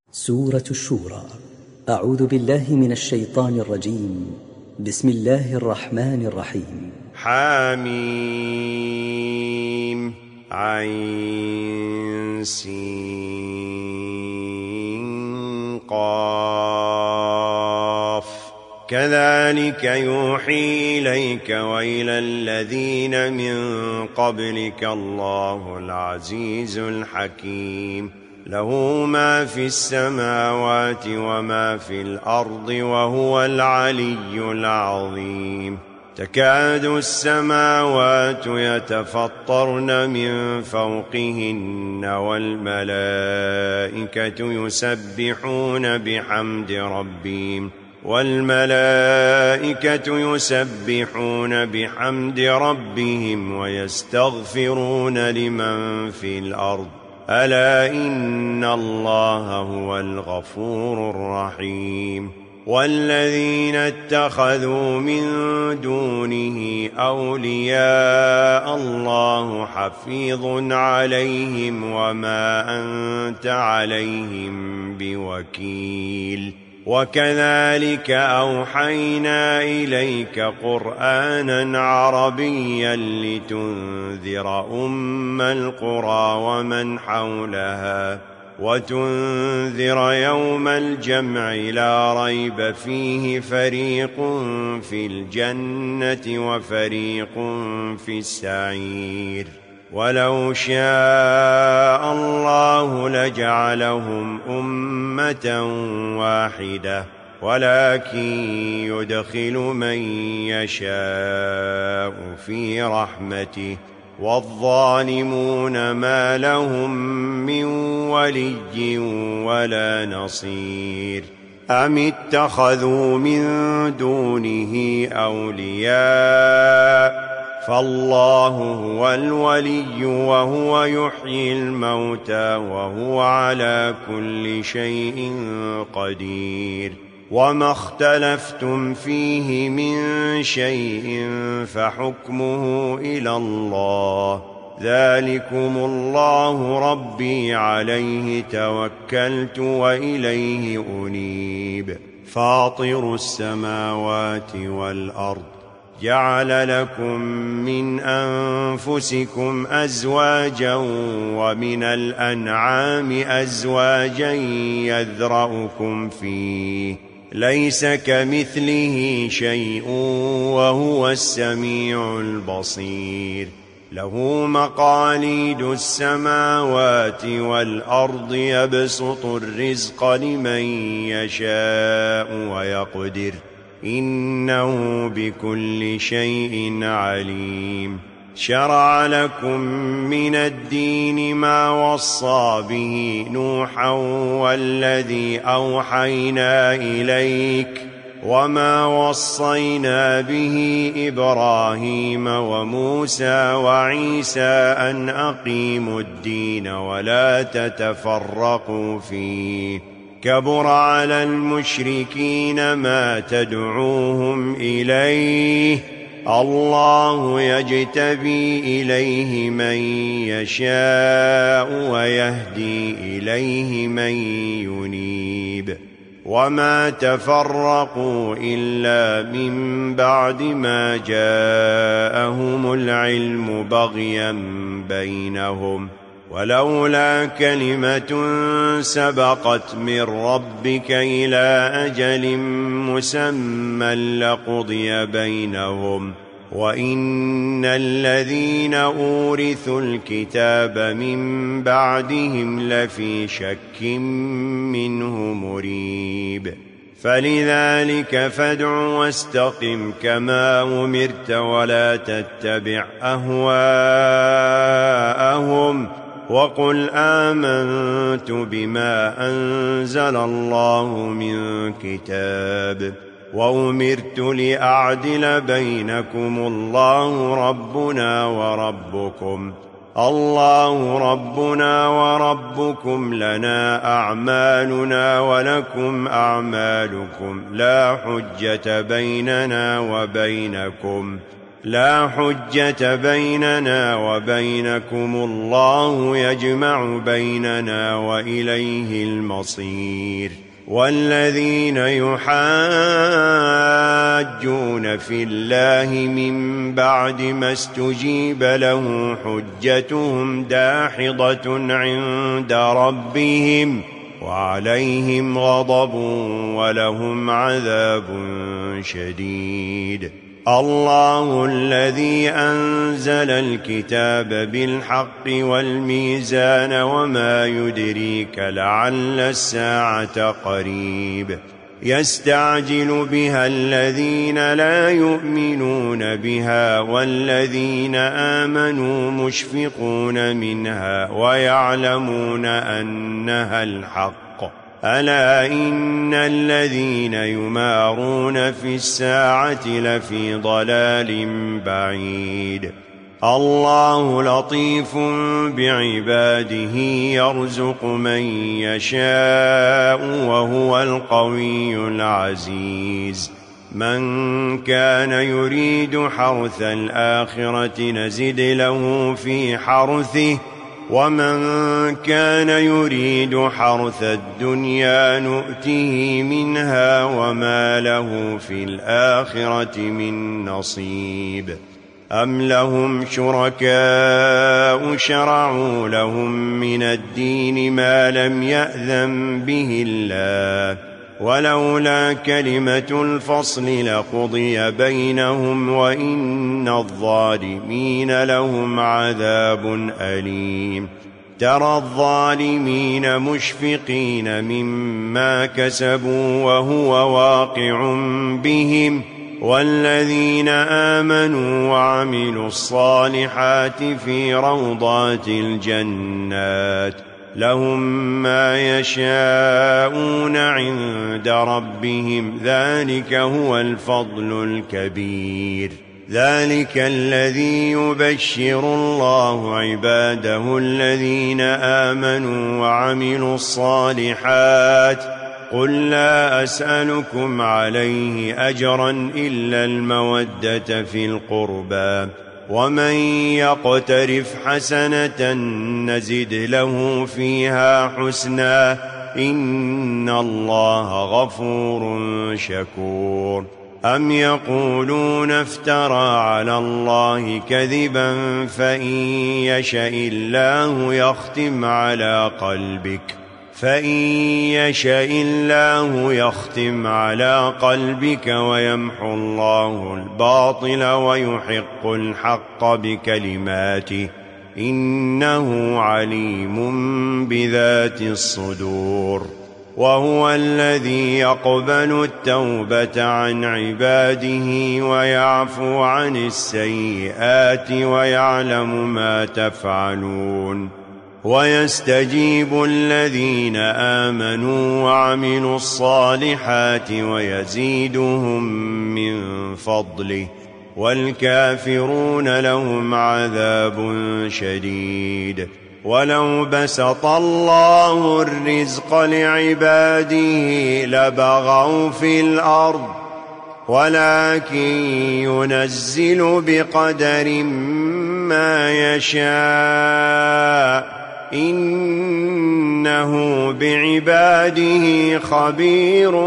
سورة الشورى. أعوذ بالله من الشيطان الرجيم. بسم الله الرحمن الرحيم. حميم عين سين قاف كذلك يوحي إليك وإلى الذين من قبلك الله العزيز الحكيم له ما في السماوات وما في الأرض وهو العلي العظيم تكاد السماوات يتفطرن من فوقهن والملائكة يسبحون بحمد ربهم ويستغفرون لمن في الأرض ألا إن الله هو الغفور الرحيم والذين اتخذوا من دونه أولياء الله حفيظ عليهم وما أنت عليهم بوكيل وكذلك أوحينا إليك قرآنا عربيا لتنذر أم القرى ومن حولها وتنذر يوم الجمع لا ريب فيه فريق في الجنة وفريق في السعير ولو شاء الله لجعلهم أمة واحدة ولكن يدخل من يشاء في رحمته والظالمون ما لهم من ولي ولا نصير أم اتخذوا من دونه أولياء فالله هو الولي وهو يحيي الموتى وهو على كل شيء قدير وما اختلفتم فيه من شيء فحكمه إلى الله ذلكم الله ربي عليه توكلت وإليه أنيب فاطر السماوات والأرض جعل لكم من أنفسكم أزواجا ومن الأنعام أزواجا يذرأكم فيه ليس كمثله شيء وهو السميع البصير له مقاليد السماوات والأرض يبسط الرزق لمن يشاء ويقدر إنه بكل شيء عليم شرع لكم من الدين ما وصى به نوحا والذي أوحينا إليك وما وصينا به إبراهيم وموسى وعيسى أن أقيموا الدين ولا تتفرقوا فيه كبر على المشركين ما تدعوهم إليه الله يجتبي إليه من يشاء ويهدي إليه من ينيب وما تفرقوا إلا من بعد ما جاءهم العلم بغيا بينهم ولولا كلمة سبقت من ربك إلى أجل مسمى لقضي بينهم وإن الذين أورثوا الكتاب من بعدهم لفي شك منه مريب فلذلك فادع واستقم كما أمرت ولا تتبع أهواءهم وقل آمنت بما أنزل الله من كتاب وأمرت لأعدل بينكم الله ربنا وربكم لنا أعمالنا ولكم أعمالكم لا حجة بيننا وبينكم لا حجة بيننا وبينكم، الله يجمع بيننا وإليه المصير. والذين يحاجون في الله من بعد ما استجيب له حجتهم داحضة عند ربهم وعليهم غضب ولهم عذاب شديد. الله الذي أنزل الكتاب بالحق والميزان وما يدريك لعل الساعة قريب. يستعجل بها الذين لا يؤمنون بها والذين آمنوا مشفقون منها ويعلمون أنها الحق. ألا إن الذين يمارون في الساعة لفي ضلال بعيد. الله لطيف بعباده يرزق من يشاء وهو القوي العزيز. من كان يريد حرث الآخرة نزد له في حرثه ومن كان يريد حرث الدنيا نؤته منها وما له في الآخرة من نصيب. أم لهم شركاء شرعوا لهم من الدين ما لم يأذن به الله ولولا كلمة الفصل لقضي بينهم وإن الظالمين لهم عذاب أليم. ترى الظالمين مشفقين مما كسبوا وهو واقع بهم والذين آمنوا وعملوا الصالحات في روضات الجنات لهم ما يشاءون عند ربهم ذلك هو الفضل الكبير. ذلك الذي يبشر الله عباده الذين آمنوا وعملوا الصالحات قل لا أسألكم عليه أجرا إلا المودة في القربى ومن يقترف حسنة نزد له فيها حسنا إن الله غفور شكور. أم يقولون افترى على الله كذبا فإن يشاء الله يختم على قلبك ويمحو الله الباطل ويحق الحق بكلماته إنه عليم بذات الصدور. وهو الذي يقبل التوبة عن عباده ويعفو عن السيئات ويعلم ما تفعلون. ويستجيب الذين آمنوا وعملوا الصالحات ويزيدهم من فضله والكافرون لهم عذاب شديد. ولو بسط الله الرزق لعباده لبغوا في الأرض ولكن ينزل بقدر ما يشاء إنه بعباده خبير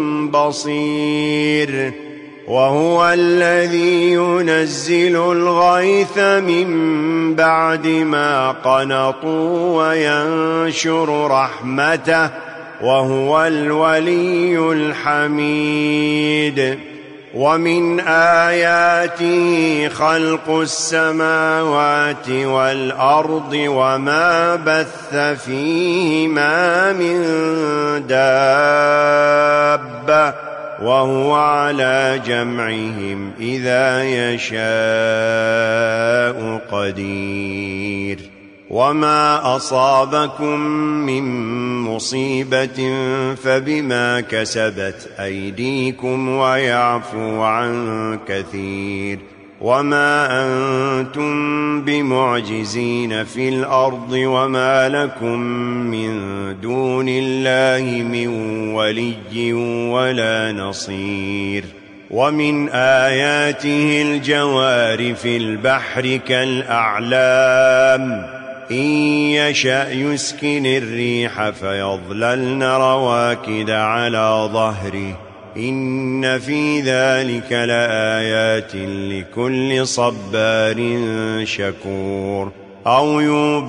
بصير. وهو الذي ينزل الغيث من بعد ما قنطوا وينشر رحمته وهو الولي الحميد. ومن آياته خلق السماوات والأرض وما بث فيهما من دابة وهو على جمعهم إذا يشاء قدير. وما أصابكم من مصيبة فبما كسبت أيديكم ويعفو عن كثير. وما أنتم بمعجزين في الأرض وما لكم من دون الله من ولي ولا نصير. ومن آياته الجوار في البحر كالأعلام إن يشأ يسكن الريح فيظللن رواكد على ظهره إن في ذلك لآيات لكل صبار شكور أو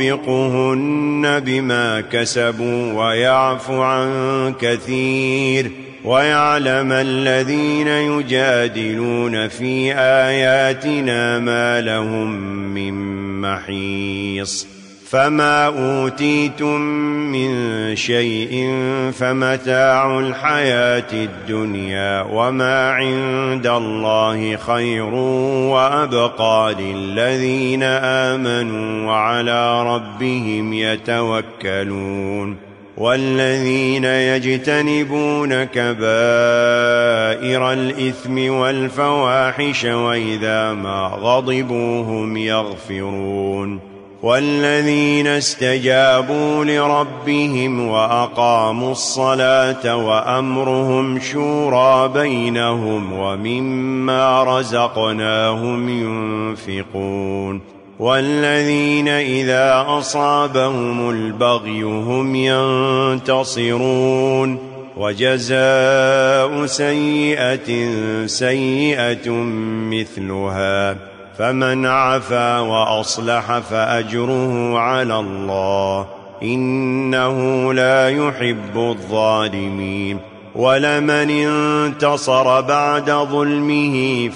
يوبقهن بما كسبوا ويعفو عن كثير ويعلم الذين يجادلون في آياتنا ما لهم من محيص فما أوتيتم من شيء فمتاع الحياة الدنيا وما عند الله خير وأبقى للذين آمنوا وعلى ربهم يتوكلون والذين يجتنبون كبائر الإثم والفواحش وإذا ما غضبوا هم يغفرون والذين استجابوا لربهم وأقاموا الصلاة وأمرهم شورى بينهم ومما رزقناهم ينفقون والذين إذا أصابهم البغي هم ينتصرون وجزاء سيئة سيئة مثلها فمن عفا وأصلح فأجره على الله إنه لا يحب الظالمين ولمن انتصر بعد ظلمه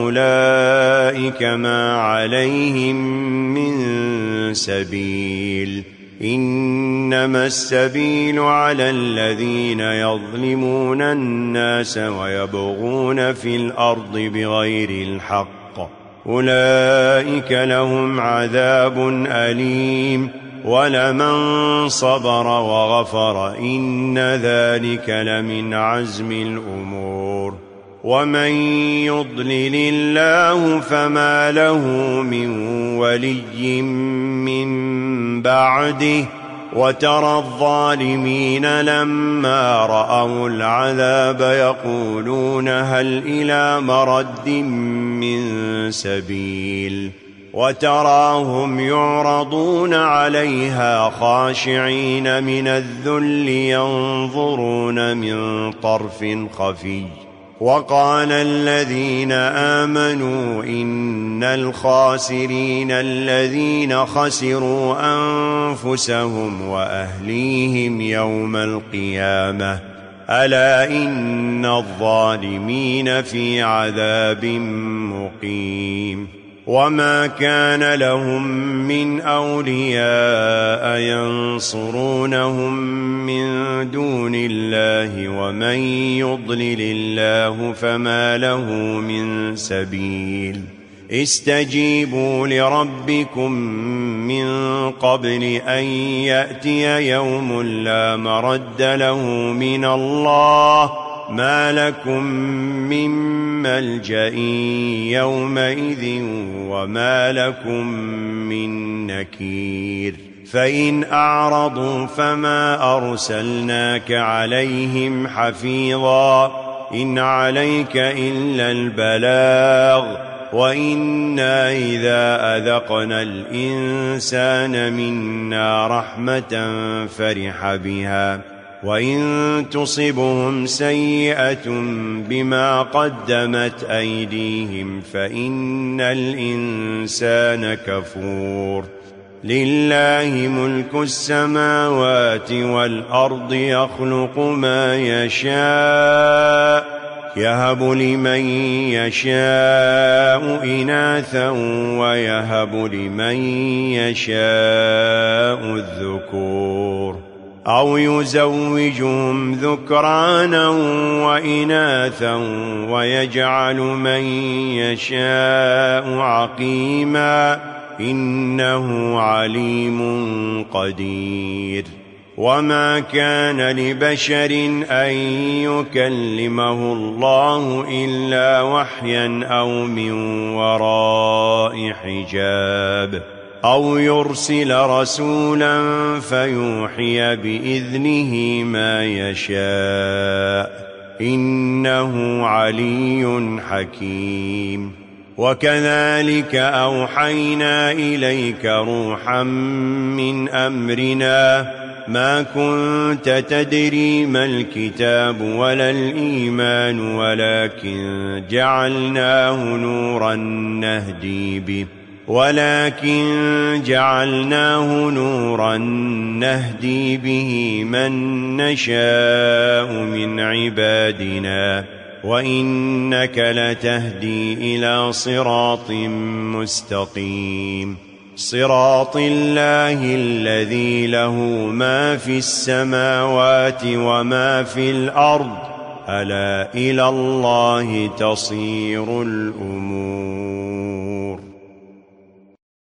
فأولئك ما عليهم من سبيل إنما السبيل على الذين يظلمون الناس ويبغون في الأرض بغير الحق أولئك لهم عذاب أليم ولمن صبر وغفر إن ذلك لمن عزم الأمور ومن يضلل الله فما له من ولي من بعده وترى الظالمين لما رأوا العذاب يقولون هل إلى مرد من سبيل وتراهم يعرضون عليها خاشعين من الذل ينظرون من طرف خفي وقال الذين آمنوا إن الخاسرين الذين خسروا أنفسهم وأهليهم يوم القيامة ألا إن الظالمين في عذاب مقيم وما كان لهم من أولياء ينصرونهم من دون الله ومن يضلل الله فما له من سبيل استجيبوا لربكم من قبل أن يأتي يوم لا مرد له من الله ما لكم من ملجأ يومئذ وما لكم من نكير فإن أعرضوا فما أرسلناك عليهم حفيظا إن عليك إلا البلاغ وإنا إذا أذقنا الإنسان منا رحمة فرح بها وإن تصبهم سيئة بما قدمت أيديهم فإن الإنسان كفور لله ملك السماوات والأرض يخلق ما يشاء يهب لمن يشاء إناثا ويهب لمن يشاء الذكور أو يزوجهم ذكرانا وإناثا ويجعل من يشاء عقيما إنه عليم قدير وما كان لبشر أن يكلمه الله إلا وحيا أو من وراء حجاب أو يرسل رسولا فيوحي بإذنه ما يشاء إنه علي حكيم. وكذلك أوحينا إليك روحا من أمرنا ما كنت تدري ما الكتاب ولا الإيمان ولكن جعلناه نورا نهدي به من نشاء من عبادنا وإنك لتهدي إلى صراط مستقيم صراط الله الذي له ما في السماوات وما في الأرض ألا إلى الله تصير الأمور.